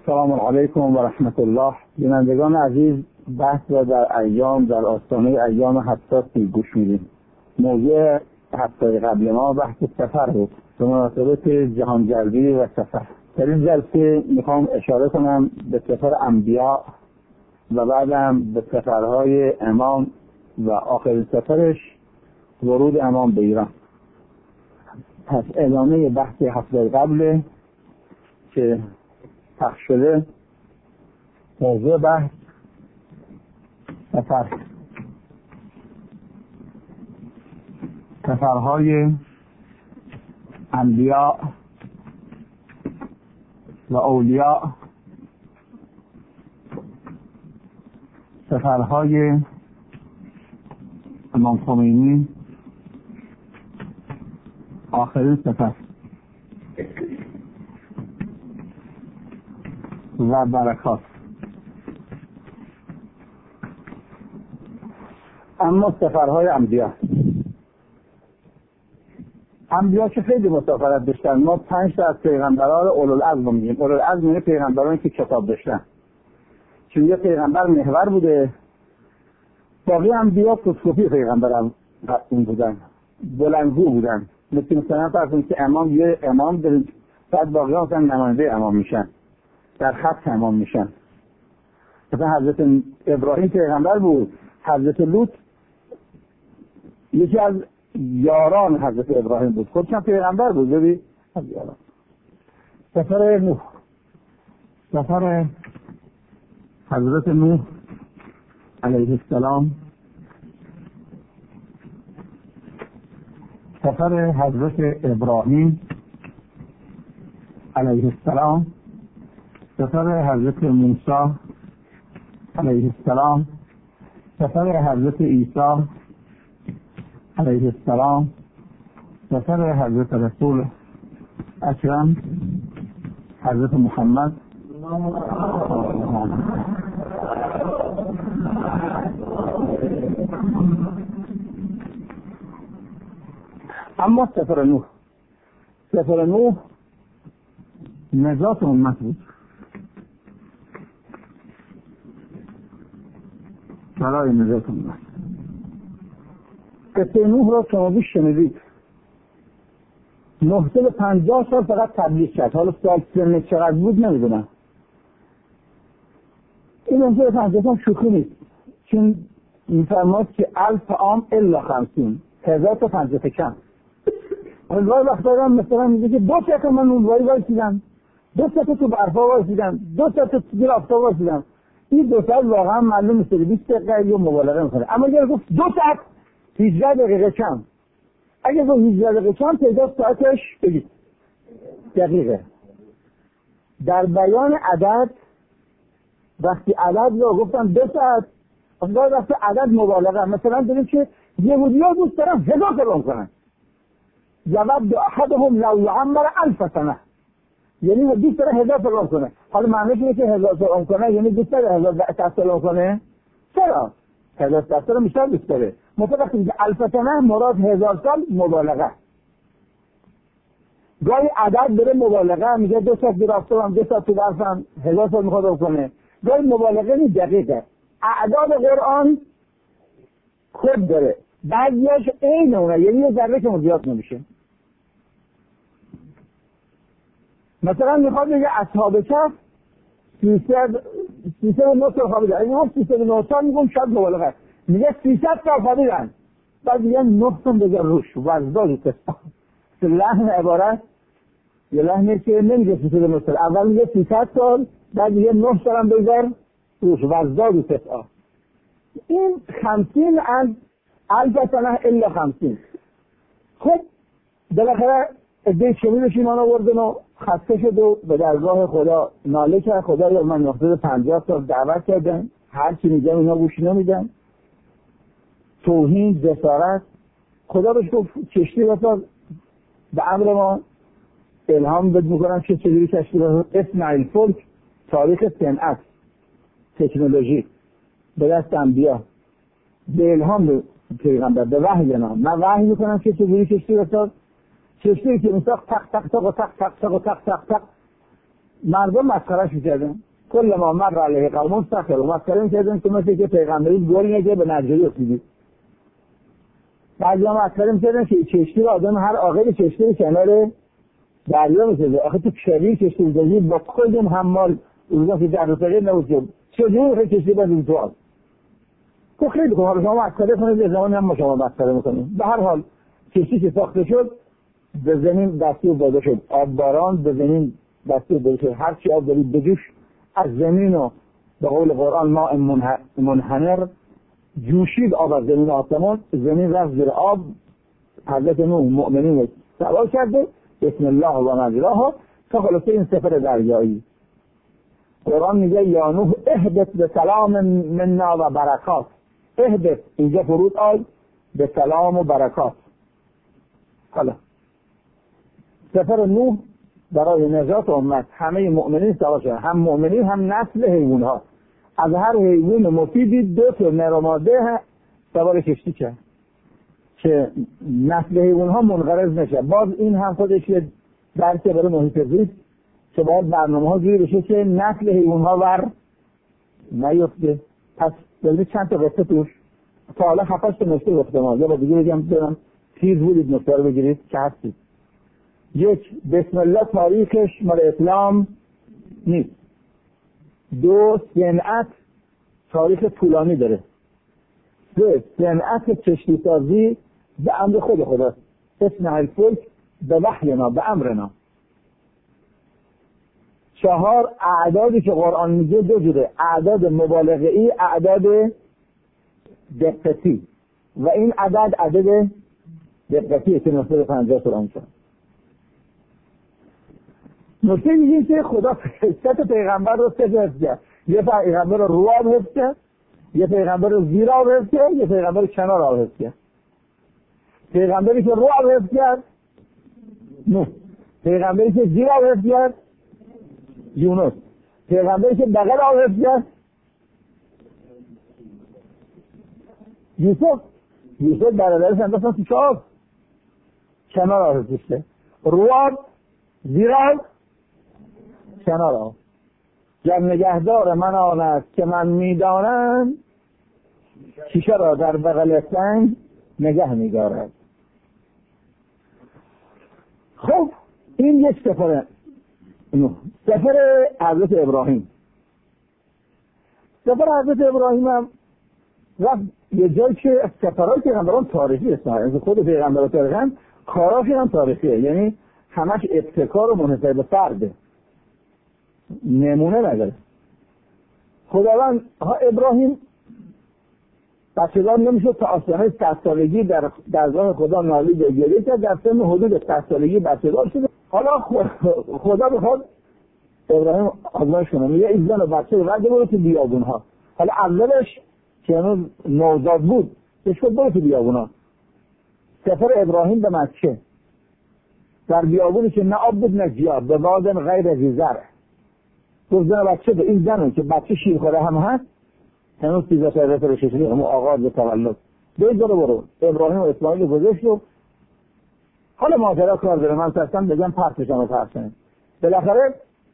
السلام علیکم و رحمت الله. بینندگان عزیز، بحث را در آستانه ایام حساسی گوش میدیم. موضوع هفته قبل ما بحث سفر بود به مناسبت جهانگردی و سفر. در این جلسه میخوام اشاره کنم به سفر انبیا و بعدم به سفرهای امام و آخرین سفرش ورود امام به ایران. پس ادامه بحث هفته قبل که پخش شده. موضوع بحث سفرهای انبیا و اولیاء، سفرهای امام خمینی، آخرین سفر و برکات. اما سفرهای انبیا که خیلی مسافرت داشتن. ما 5 تا از پیغمبران اولوالعزم میگیم. اولوالعزم یعنی پیغمبرانی که کتاب داشتن، چون یه پیغمبر محور بوده، باقی انبیا فوتوکپی پیغمبر این بودن، بلندگو بودن. مثلا فرض کنید که یه امام داریم، بعد باقی ها مثلا نماینده امام میشن، در خط امام میشن. مثلا حضرت ابراهیم پیغمبر بود، حضرت لوط یکی از یاران حضرت ابراهیم بود، خودشم پیغمبر بود. ببین از یاران. سفر نوح، سفر حضرت نوح علیه السلام، سفر حضرت ابراهیم علیه السلام، سفر حضرت موسی علیه السلام، سفر حضرت عیسی علیه السلام، سفر حضرت رسول اکرم حضرت محمد. اما سفر نوح نجات امت بود، برای نجات امت. قصه نوح را شما بیش شنیدید. 950 سال فقط تبلیغ کرد. حالا سال سن چقدر بود نمیدونم. این 950 سال شوخی نیست، چون میفرماد که 1000 عام الا 50، 1000 تا 50 کم. اونوای وقتا هم مثلا میگه که 2 تا من اونوای وایسیدم، 2 تا تو برفا وایسیدم، 2 تا تو زیر آفتاب وایسیدم. این 2 ساعت واقعا معلوم نیست، 20 دقیقه یا مبالغه میکنه. اما اگر گفت 2 ساعت 18 دقیقه کم، اگر گفت 18 دقیقه کم، تعداد ساعتش بگید دقیقه. در بیان عدد وقتی عدد رو گفتم 2 ساعت، اونجا وقتی عدد مبالغه. مثلا داریم که یهودی‌ها دوست دارن 1000 سال عمر کنن. یود احدهم لو یعمر 1000 سنه، یعنی دوست داره 1000 سال عمر کنه. حالا معنیش اینه که 1000 سال عمر کنه یعنی دوست داره 1000 سال عمر کنه؟ چرا؟ 1000 سال بیشتر دوست داره. مثلا وقتی میگه 1000 سنه مراد 1000 سال مبالغه. گاهی عدد داره مبالغه، میگه 2 ساعت گرفتم، 2 ساعت تو درسم، 1000 سال میخواد عمر کنه. گاهی مبالغه نیست، دقیقه. اعداد قرآن کد داره، بعضیاش عین اونه، یعنی یه ذره که زیاد نمیشه. مثلا میخواد بگه اصحاب کهف 309 سال خوابیدن. اگه هم 309 سال میگم شاید مبالغه، میگه 300 سال خوابیدن، بعد میگه 9 سال بذار روش وزداد تستا. لحن عبارت یه لحنه که نمیگه 309 سال، اول میگه 300 سال، بعد میگه 9 سال هم بذار روش وزداد تستا. این 50 از 1000 سنه الا 50. خب بالاخره ادهی شمیدش ایمان آوردن و خسته شد و به درگاه خدا ناله کرد. خدا یا من 950 سال دعوت کردن، هر چی میگم اینا گوش نمیدن، توهین، جسارت. خدا بهش گفت کشتی بساز، به امر ما الهام بد میکنم که چجوری کشتی بساز. اسم الفلک، تاریخ صنعت، تکنولوژی به دست انبیا، به الهام پیغمبر، به وحی نه. من وحی میکنم که چجوری کشتی بساز. کشتی که میساخت تق تق تق و تق تق تق و تق تق تق مردم مسخرهش میکردن. کل ما مر علیه قوم سخروا، مسخره میکردن که مثل که پیغمبری گل نگه به نجاری افتیدی. بعضی هم مسخره میکردن که کشتی رو آدم هر عاقل کشتی رو کنار دریا میسازه. آخه تو شبیه کشتی بزنی با کلیم حمال اونجا که در رفقه نبود چجوری کشتی بزنی تو آب. تو خیلی کن حالا شما مسخره کنید یه زمانی هم ما شما مسخره میکنیم. به هر حال کشتی که ساخته شد به زمین دستور داده شد، آب باران به زمین دستور داده شد، هر چی آب دارید بجوش. از زمین و به قول قرآن ماء منهمر جوشید آب از زمین آسمان، زمین رفت زیر آب. حضرت نوح مؤمنین سوار کرده بسم الله و مجراها تا خلاصه این سفر دریایی. قرآن میگه یا نوح اهبط به سلام منا و برکات. اهبط اینجا فرود آی به سلام و برکات. حالا سفر نوح برای نجات امت همه مؤمنین سوار شدن، هم مؤمنین هم نسل حیوان ها. از هر حیوان مفیدی 2 تا نر و ماده سوار کشتی کرد که نسل حیوان ها منقرض نشه. باز این هم خودش یه درسه برای محیط زیست که باید برنامه ها جوری بشه که نسل حیوان ها ور نیفته. پس ببینید چند تا قصه توش تا حالا 7-8 تا نکته گفتم. یا با دیگه بگم برم تیز بودید نکته رو بگیرید که هستید. 1 بسم الله تاریخش مال اسلام نیست. 2 صنعت تاریخ طولانی داره. 3 صنعت کشتی سازی به امر خداست. اصنع الفلک به وحینا به امرنا. 4 اعدادی که قرآن میگه 2 جوره، اعداد مبالغه‌ای، اعداد دقتی. و این عدد دقتی که 950 قرآن شد. نکته میگه که خدا 3 پیغمبر رو حفظ کرد. یه پیغمبر رو آب حفظ کرد، یه پیغمبر رو زیر آب حفظ کرد، یه پیغمبر رو کنار آب حفظ کرد. پیغمبری که رو آب حفظ کرد نه، پیغمبری که زیر آب حفظ کرد یونس، پیغمبری که بغل آب حفظ کرد یوسف برادرش انداختن تو آب، کنار آب حفظ کرد. رو آب، زیر آب، کنار آب. گر نگهدار من آن است که من میدانم، شیشه را در بغل سنگ نگه می‌دارد. خب این یک سفر حضرت ابراهیم. سفر حضرت ابراهیم هم رفت یه جایی که سفرهای پیغمبران تاریخی هستن. خود پیغمبران تاریخی کاراشون هم تاریخیه، یعنی همش ابتکار و منحصر به فرده، نمونه نداره. خداوند ابراهیم بچه‌دار نمیشد تا آستانه 100 سالگی در درگاه خدا نالید و گریه کرد. در سن حدود 100 سالگی بچه‌دار شد. حالا خدا بخواد ابراهیم آزمایش کنه، میگه این زن و بچه رو برده برو تو بیابون‌ها. حالا اولش که هنوز نوزاد بود بهش گفت برو تو بیابون‌ها. سفر ابراهیم به مکه در بیابونی که نه آب بود نه گیاه، به وادی غیر ذی زرع. گفت زن و بچه به این زن که بچه شیرخواره هم هست هنوز 13 ساله رشدی همون آغاز به تولد برو. ابراهیم و اسماعیل گذاشت و حالا ماجرا کار داره. من سرستم بگم پرتشم و پرتشم. بالاخره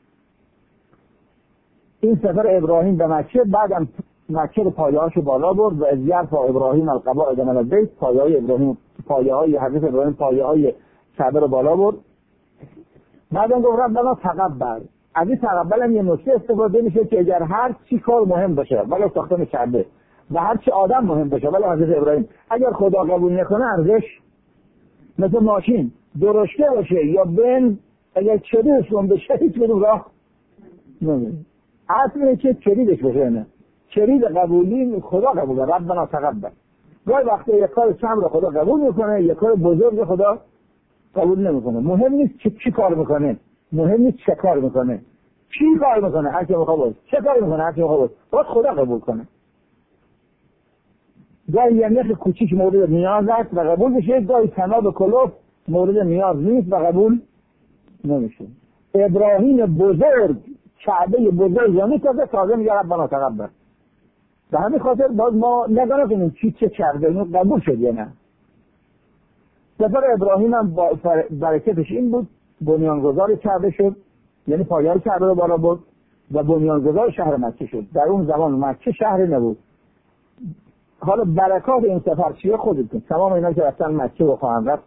این سفر ابراهیم به مکه، بعدم مکه رو پایه‌هاشو بالا برد و از یرفع ابراهیم القواعد من البیت، پایه‌های ابراهیم، پایه‌های حضرت ابراهیم، پایه‌های کعبه رو بالا برد. بعدم گفت ربنا تقبل. از این تقبل هم یه نکته استفاده میشه که اگر هر چی کار مهم باشه ولی ساختن کعبه و هر چی آدم مهم باشه ولی حضرت ابراهیم اگر خدا قبول نکنه ارزش مثل ماشین درشته باشه یا بن اگر چریدش کن بشه هیچ بدون راه نمیره. اصل که چریدش باشه نه چرید قبولی خدا قبول داره. ربنا تقبل. گاهی وقتا یک کار کم رو خدا قبول میکنه، یک کار بزرگ خدا قبول نمیکنه. مهم نیست چی کار میکنه، مهم نیست چه کار میکنه، چی کار میکنه، هر کی میخواد چه کار میکنه، هر کی میخواد باید خدا قبول کنه. گاهی یه نخ کوچیک مورد نیاز است و قبول میشه، گاهی تناب کلوف مورد نیاز نیست و قبول نمیشه. ابراهیم بزرگ کعبه بزرگ یعنی تازه میگه ربنا تقبل. به همین خاطر باز ما نگاه کنیم چه کرده اینو قبول شد یا نه. سفر ابراهیم هم با برکتش این بود بنیانگذار کعبه شد. یعنی پایه‌های کعبه رو بالا برد و بنیانگذار شهر مکه شد. در اون زمان مکه شهری نبود. حالا برکات این سفر چیه خودتون، تمام اینا که رفتن مکه و خواهند رفت.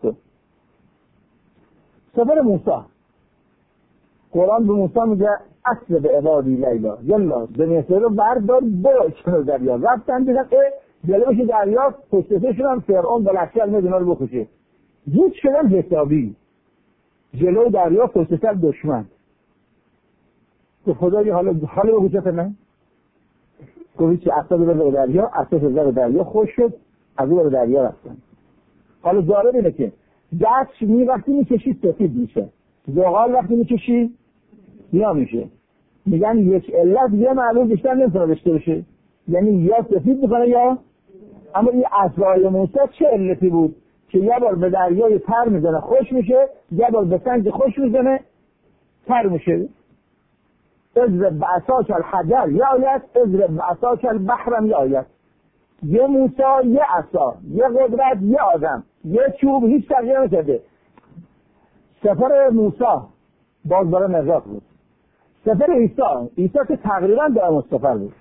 سفر موسی، قرآن به موسی میگه اصل به عبادی لیلا یلا به مصر رو بردار برو کنار دریا. رفتن دیدن جلوش دریا پشتسه شدن، فرعون با لشکر میاد اینا رو بکشه. زود شدن حسابی جلو دریا پشتسر دشمن. تو خدایی حالا به حجت نه گویی که اصلا به دریا، اصلا به دریا خوش شد، از اون به دریا رفتن. حالا جالب اینه که دست وقتی میکشی سفید میشه، زغال وقتی میکشی سیاه میشه. میگن یک علت یه معلوم بیشتر نمیتونه داشته باشه، یعنی یا سفید میکنه یا. اما این عصای موسی چه علتی بود که یه بار به دریای تر میزنه خوش میشه، یه بار به سنگ خوش میزنه تر میشه. اضرب بعصاک الحجر یا آیت، اضرب بعصاک البحر یا آیت. یه موسی، یه عصا، یه قدرت، یه آدم، یه چوب، هیچ تغییر نکرده. سفر موسی باز برای نجات بود. سفر عیسی که تقریبا دائم السفر بود.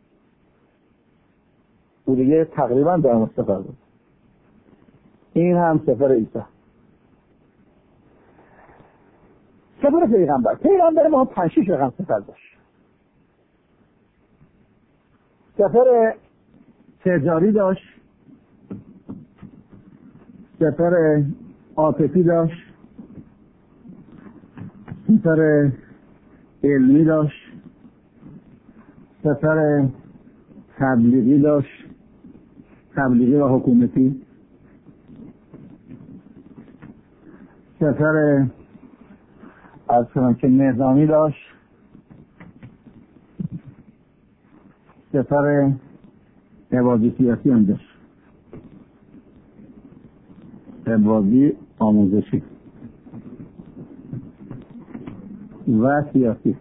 او دیگه تقریبا دائم السفر بود. این هم سفر عیسی. سفر پیغمبر ما 5-6 رقم سفر داشت. سفر تجاری داشت، سفر عاطفی داشت، سفر علمی داشت، سفر تبلیغی داشت، تبلیغی و حکومتی، سفر از که نظامی داشت، سفر عبادی سیاسی هم داشت، عبادی آموزشی و سیاسی.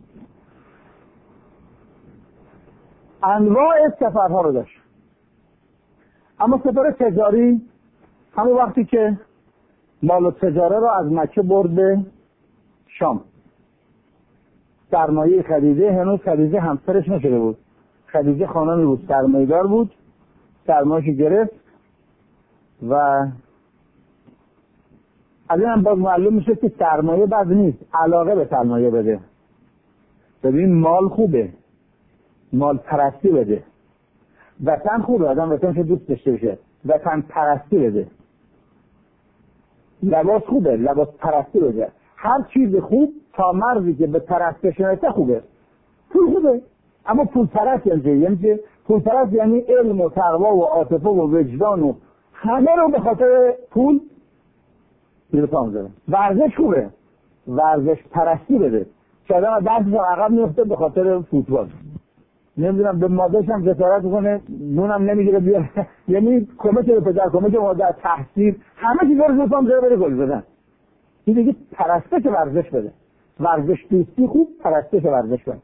انواع سفرها رو داشت. اما سفر تجاری همون وقتی که مال و تجاره رو از مکه برد به شام. سرمایه خدیجه، هنوز خدیجه همسرش نشده بود. خدیجه خانمی بود، سرمایه‌دار بود، سرمایه‌اش گرفت و از این هم باز معلوم میشه که سرمایه بد نیست، علاقه به سرمایه بده. ببین مال خوبه، مال پرستی بده. وطن خوبه، آدم وطنش دوست داشته باشه، وطن پرستی بده. لباس خوبه، لباس پرستی بده. هر چیز خوب تا مرزی که به پرستش نرسه خوبه. پول خوبه، اما پول پرست یعنی پول پرست یعنی علم و تقوا و عاطفه و وجدان و همه رو به خاطر پول میرسان داره. ورزش خوبه، ورزش پرستی بده. که آدم درسش عقب میفته به خاطر فوتبال. نمیدونم به مادرش هم جسارت کنه، نونم نمیگیره بیاره، یعنی کمک به پدر، کمک به مادر، تحصیل، همه چیز رو میفهم زیر بره گل بزن. این دیگه پرستش ورزش بده. ورزش دوستی خوب، پرستش ورزش بده.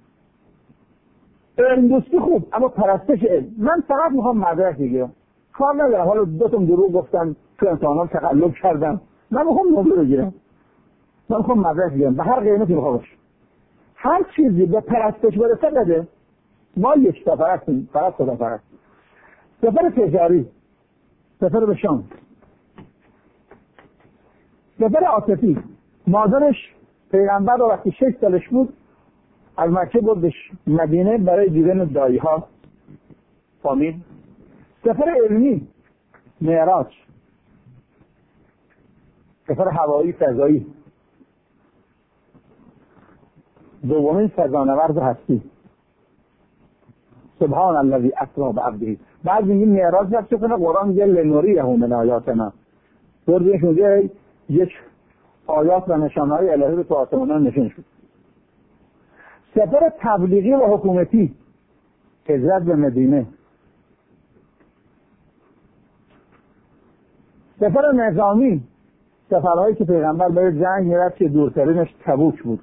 علم دوستی خوب، اما پرستش علم. من فقط میخوام مدرک بگیرم، کار ندارم حالا دوتم دروغ گفتم تو امتحانات تقلب کردم، من میخوام نمره بگیرم، من میخوام مدرک بگیرم به هر قیمتی میخوام باشه. هر چیزی به پرستش برسه بده. ما یک تا پرستیم، فقط خدا پرست. سفر تجاری، سفر به شام، سفر عاطفی. مادرش پیغمبر رو وقتی 6 سالش بود از مکه بردش مدینه برای دیدن دایی‌ها، فامیل. سفر علمی، معراج، سفر هوایی فضایی، دومین فضانورد هستی. سبحان الذی اسری بعبده. بعد میگیم معراج رفت کنه، قرآن میگه لنوریه من آیاتنا. بردیش میگه یک آیات و نشانه‌های الهی رو تو آسمان‌ها نشون شد. سفر تبلیغی و حکومتی، هجرت به مدینه. سفر نظامی، سفرهایی که پیغمبر برای جنگ میرفت که دورترینش تبوک بود.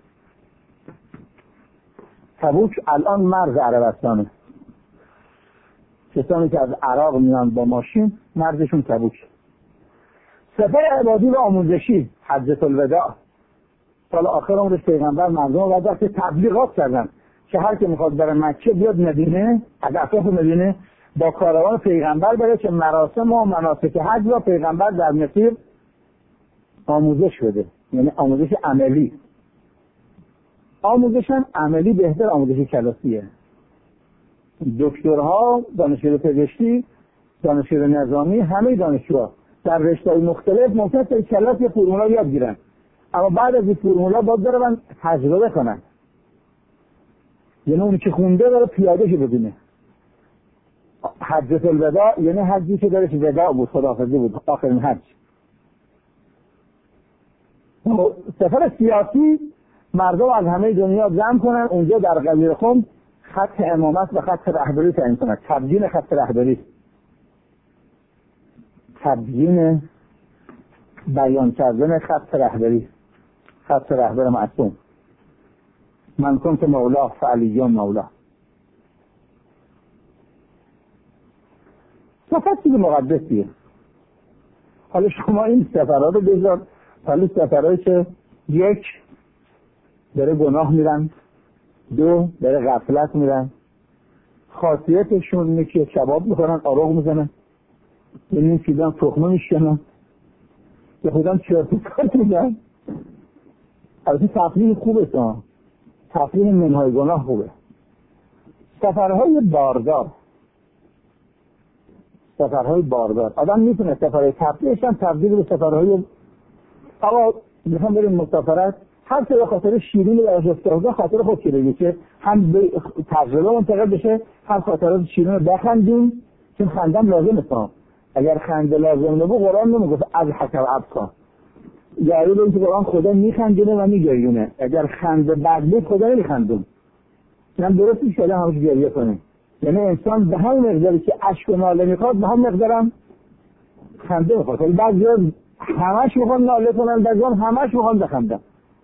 تبوک الان مرز عربستانه. کسانی که از عراق میان با ماشین مرزشون تبوک. سفر عبادی و آموزشی، حجة الوداع. سال آخر عمرش پیغمبر مردم رو وقتی تبلیغات کردن که هر کی میخواد بره مکه بیاد مدینه، از اطراف مدینه با کاروان پیغمبر بره که مراسم و مناسک حج را پیغمبر در مسیر آموزش بده، یعنی آموزش عملی. آموزش هم عملی بهتر آموزش کلاسیه. دکترها، دانشجوی پزشکی، دانشجوی نظامی، همه دانشجوها در رشته‌های مختلف ممکنه تا کلاس یه فرمولا یاد گیرن، اما بعد از این فرمولا باید برن تجربه کنن. یعنی اونی که خونده داره پیاده شه بدونه. حجة الوداع یعنی حجی که درش وداع بود، خداحافظی بود، آخرین حج. سفر سیاسی مردم از همه دنیا جمع کنن اونجا در قلعه خم خط امامت و خط رهبری تعیین کنن. تبیین خط رهبری، تبیین بیان کردن خط رهبری، خط رهبر معصوم. من کنت مولا فعلیون مولا. سفر چیز مقدسیه. حالا شما این سفرها رو بذار، حالا سفرهایی که یک داره گناه میرن، دو داره غفلت میرن، خاصیتشون اینه که کباب میخورن، آروغ میزنن، یعنی چیزان تخمه میشکنن، یا خودم چرت و پرت میگن. البته تفریح خوبه، تفریح منهای گناه خوبه. سفرهای باردار، سفرهای باردار آدم میتونه سفرهای تفریحش هم تبدیل به سفرهای آقا میخوام بریم مسافرت، هر چه به خاطر شیرین براش افتاده خاطر خود بگی که هم به تجربه منتقل بشه، هم خاطرات شیرین رو بخندیم، چون خندم لازمه. اگر خنده لازم نبود قرآن نمیگفت از حکر ابکا، یعنی به اینکه قرآن خدا میخندونه و میگریونه. اگر خنده بد بود خدا نمیخندون. اینم درست نیست که همش گریه کنیم. یعنی انسان به همین مقداری که اشک و ناله میخواد به همین مقدارم خنده میخواد. ولی بعضیا همش میخوان ناله کنن، بعضیا همش میخوان بخندن.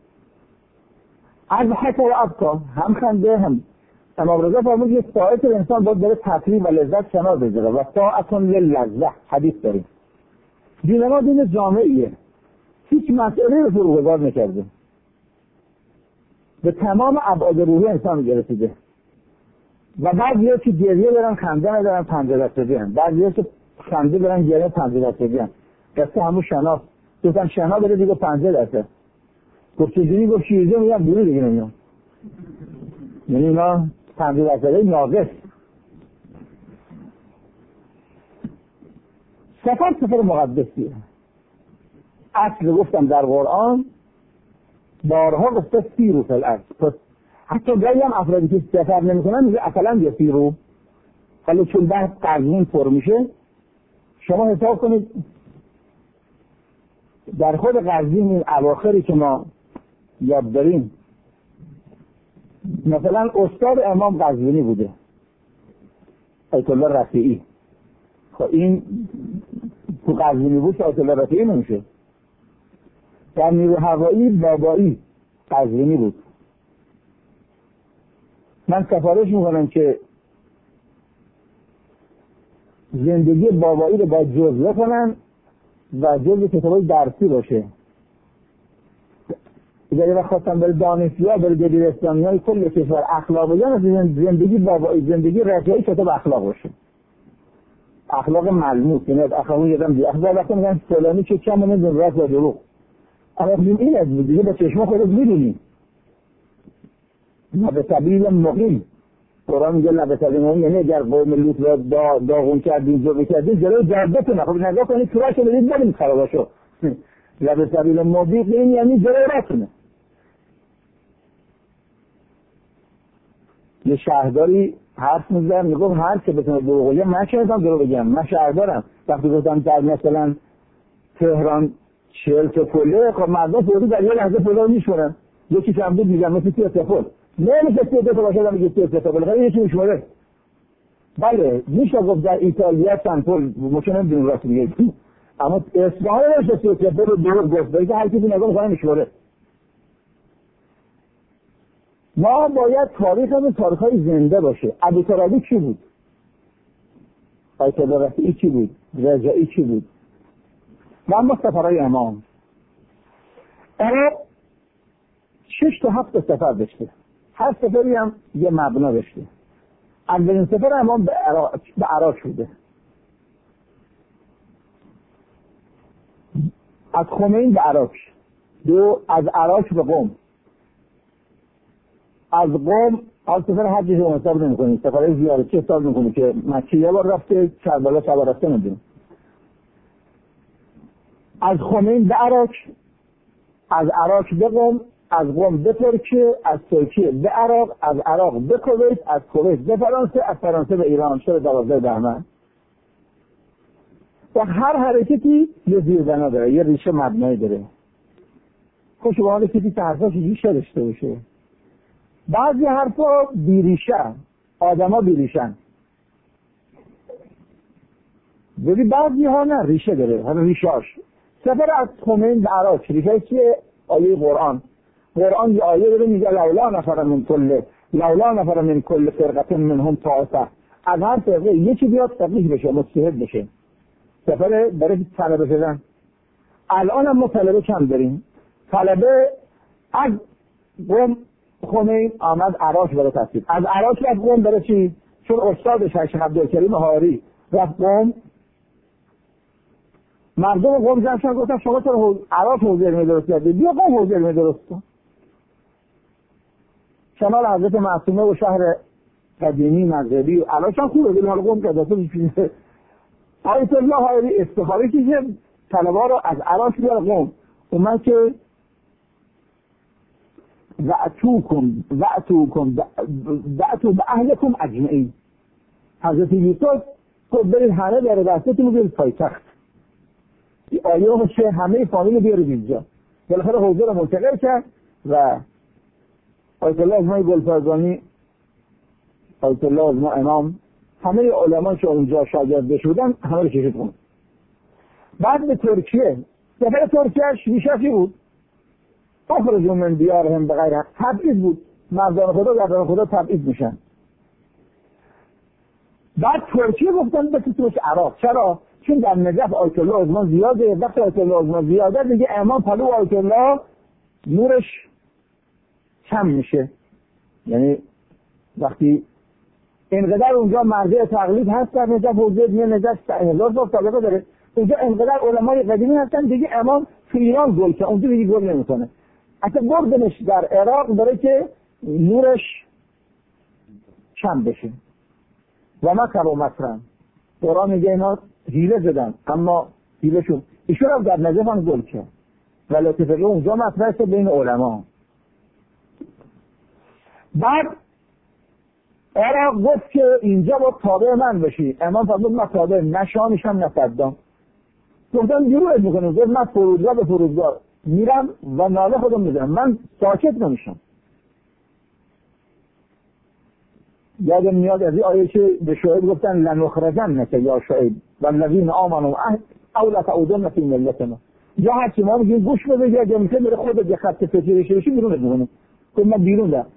از حکر ابکا، هم خنده هم. امام رضا فرمود که ساعت انسان باید داره تفریح و لذت کنار بذاره و ساعتون للذت. حدیث داریم. دین ما دین جامعیه، هیچ مسئله رو فروگذار نکرده، به تمام ابعاد روحی انسان رسیده. و بعضی‌ها که گریه دارن خنده ندارن، پنجه دستگی هستن. بعضی‌ها که خنده دارن گریه پنجه دستگی هستن. قصه همون شنا، گفتن شنا بره دیگه پنجه دسته. گفت چجوری؟ گفت شیرجه میگم بیرون دیگه نمیام. یعنی اینا پنجه دستگی ناقص. سفر مقدسیه. اصل گفتم در قرآن بارها گفته سیرو فی الارض. حتی گاهی هم افرادی که سفر نمی‌کنن میگه اصلا یه سیرو. حالا چون بعد قزوین پر میشه، شما حساب کنید در خود قزوین این اواخری که ما یاد داریم، مثلا استاد امام قزوینی بوده، آیت الله رفیعی. خب این تو قزوینی بود، آیت الله رفیعی نمیشه. در نیرو هوایی بابایی قزوینی بود. من سفارش میکنم که زندگی بابایی رو باید جزوه کنن و جزو کتابای درسی باشه. اگر یه وقت خواستم برای دانشجوها، برای دبیرستانی‌های کل کشور اخلاق بگن، زندگی بابایی، زندگی رفیعی کتاب اخلاق باشه. اخلاق ملموس، یعنی اخلاقی یادم بیاد. اخلاق وقتی میگن فلانی که کم نمیدون راست و دروغ. اما این از دیگه با چشم خودت می‌بینی. لب سبیل مقیم. قرآن میگه لب سبیل مقیم، یعنی اگر قوم لوط را داغون کردین، ذوب کردین، جلوی جردتون خب نگاه کنید تو راهش بدید برید خراباشو. لب سبیل مقیم این یعنی جلوی راهتونه. یه شهرداری حرف میزنم میگم هر که بتونه دروغ بگه، من چه دروغ بگم؟ من شهردارم. وقتی گفتم در مثلا تهران 40 تا پله، خب مردم فوری در یه لحظه پله رو میشورن. یکی کم بود میگم مثل 30 تا پل. نمیشه 30 تا باشه میگه 30 تا پل. خیلی یکی میشوره. بله میشه گفت در ایتالیا چند پل ممکن نمیدونم راست میگه. اما اصفهان نمیشه 30 تا پل رو دروغ گفت. بلکه هر کسی نگاه میکنه میشوره. ما باید تاریخمون تاریخ‌های زنده باشه. ابوطالبی کی بود؟ آیت الله رفیعی کی بود؟ رجایی کی بود؟ و اما سفرهای امام 6 تا 7 سفر داشته، هر سفری هم یه مبنا داشته. اولین سفر امام به عراق شده، از خمین به عراق، دو از عراق به قم، از قم از سفر حجی رو حساب نمی‌کنید، سفر زیارتی حساب نمی‌کنید که مکه یه بار رفته، کربلا سه بار رفته ندیم. از خمین به عراق، از عراق به قم، از قم به ترکیه، از ترکیه به عراق، از عراق به کویت، از کویت به فرانسه، از فرانسه به ایران، شب 12 بهمن. و هر حرکتی یه زیربنا داره، یه ریشه مبنایی داره. خوش به حال کسی که حرفاش ریشه داشته باشه. بعضی حرفا بیریشه، آدما بیریشن. ببین بعضی ها نه ریشه داره، همه ریشاش. سفر از خمین به عراق ریشه چیه؟ آیه قرآن یه آیه داره میگه لولا نفر من کل فرقه منهم طائفه، از هر فرقه یکی بیاد فقیه بشه، مجتهد بشه. سفر برای طلبه شدن. الان هم ما طلبه کم داریم. طلبه از قم خمین آمد عراق برای تحصیل، از عراق رفت قم برای چی؟ چون استادش شیخ عبدالکریم حاری رفت قم. مردم قم جمعشن گفتن شما چرا عراق حوزه علمی درست کردید، بیا قم حوزه علمی درست کن. شمال حضرت معصومه و شهر قدیمی مغربی الان هم خوبه، ولی حالا قم کرده تو آیت الله حاری استفاده که طلبه رو از عراق بیار قم. اومد که وعتو به اهلکم اجمعین. حضرت یوسف گفت برید همه در دستتون رو بیارید پایتخت. این آیه باشه همه فامیل بیارید اینجا. بالاخره حوزه رو منتقل کرد و آیت الله ازمای گلفرزانی، آیت الله ازما امام، همه علما که اونجا شاگرد بودن همه رو کشید کنند. بعد به ترکیه، سفر ترکیهش میشافی بود. اخرجوا من دیارهم بغیر حق، تبعید بود. مردان خدا تبعید میشن. بعد ترکیه گفتن بسیتوش عراق. چرا؟ چون در نجف آیت الله ازما زیاده. وقتی آیت الله ازما زیاده دیگه امام پلو آیت الله نورش کم میشه. یعنی وقتی اینقدر اونجا مرجع تقلید هست در نجف حوزه نجف 1000 تا طبقه داره، اونجا اینقدر علمای قدیمی هستن دیگه امام تو ایران گل که اونجا دیگه گل نمیکنه. اصلا بردنش در عراق برای که نورش کم بشه. و مکر و مکرن، قرآن میگه اینا حیله زدن، اما حیلهشون ایشون هم در نجف هم گل کرد. ولی اتفاقی اونجا مطرح شد بین علما. بعد عراق گفت که اینجا با تابع من بشی. امام فرمود من تابع نشانشم نفردم. گفتم بیروت میکنم، گفت من فرودگاه به فرودگاه میرم و ناله خودم میزنم، من ساکت نمیشم. یادم میاد از این آیه که به شعیب گفتن لنخرجنک یا شعیب والذین آمنوا او لتعودن فی ملتنا. یا هرچی ما میگیم گوش بده، یا میگه میره خودت یه خط فکری بشی بیرونت میکنه. گفت من بیرون رفت.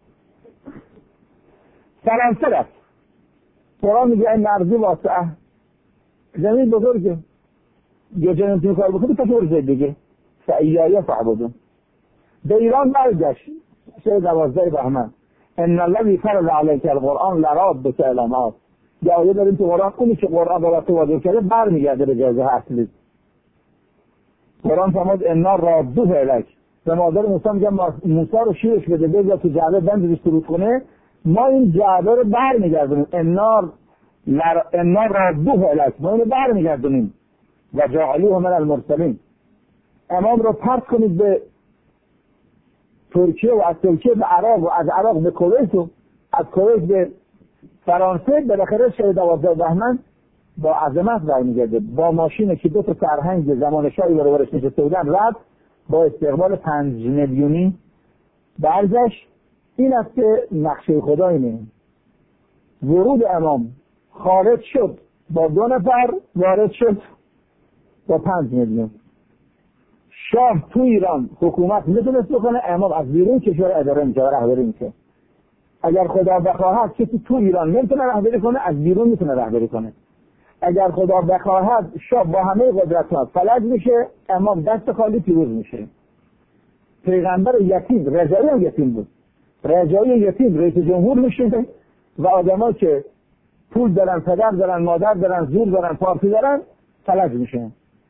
فرانسه رفت. قرآن میگه این ارضی واسعه، زمین بزرگه، یا جنت میکار بکنی پس زید دیگه فایای فعبدون. به ایران برگشت شب 12 بهمن. ان الذی فرض علیک القرآن لرادک الی معاد. یا آیه داریم تو قرآن اونی که قرآن را تو واضح کرده برمیگرده به جایگاه اصلی. قرآن فرمود انا رادوه الیک. به مادر موسی میگه موسی رو شیرش بده بذار تو جعبه بندش سرود کنه، ما این جعبه رو برمیگردونیم. انا رادوه الیک، ما اینو برمیگردونیم. و جعلوه من المرسلین. امام رو پرت کنید به ترکیه و از ترکیه به عراق و از عراق به کویت و از کویت به فرانسه. بالاخره شب 12 بهمن با عظمت برمیگرده، با ماشینی که 2 تا سرهنگ زمان شاهی برابرش نشسته بودن رفت، با استقبال 5 میلیونی برگشت. این است که نقشه خدا اینه. ورود امام خارج شد با 2 نفر، وارد شد با 5 میلیون. شاه تو ایران حکومت میتونست بکنه، امام از بیرون کشور اداره میشه و رهبری میشه. اگر خدا بخواهد کسی تو ایران نمیتونه رهبری کنه، از بیرون میتونه رهبری کنه. اگر خدا بخواهد شاه با همه قدرت‌ها فلج میشه، امام دست خالی پیروز میشه. پیغمبر یتیم، رجایی هم یتیم بود. رجایی یتیم رئیس جمهور میشه و آدم‌ها که پول دارن، پدر دارن، مادر دارن، زور دارن، پارتی دارن، فلج میشن.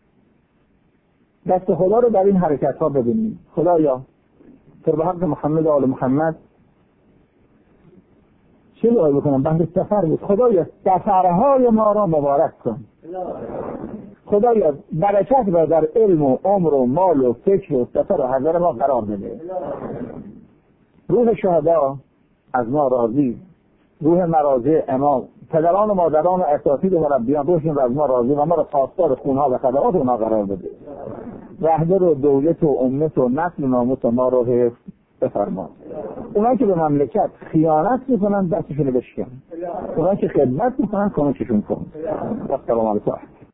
دست خدا رو در این حرکت ها ببینیم. خدایا تو به حق محمد و آل محمد چه دعایی بکنم؟ بحر سفر بود. خدایا سفرهای ما را مبارک کن. خدایا برکت را در علم و عمر و مال و فکر و سفر و حضر ما قرار بده. روح شهدا از ما راضی، روح مراضع امام، پدران و مادران و اساتید و مربیان روحشون از ما راضی و ما را خواستار خونها و خدمات ما قرار بده. رهبر و دولت و امت و نسل و ناموس ما رو حفظ بفرما. اونایی که به مملکت خیانت میکنن دستشون رو بشکن، اونایی که خدمت میکنن کمکشون کن. السلام علیکم.